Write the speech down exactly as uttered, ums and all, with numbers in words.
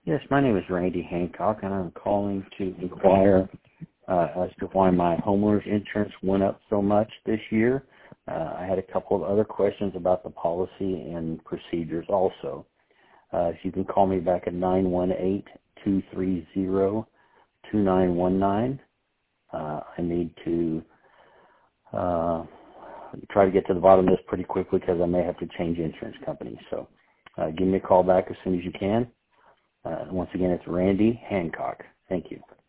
Yes, my name is Randy Hancock, and I'm calling to inquire uh, as to why my homeowner's insurance went up so much this year. Uh, I had a couple of other questions about the policy and procedures also. Uh, if you can call me back at nine one eight, two three zero, two nine one nine. Uh, I need to uh, try to get to the bottom of this pretty quickly because I may have to change insurance companies. So uh, give me a call back as soon as you can. Uh, once again, it's Randy Hancock. Thank you.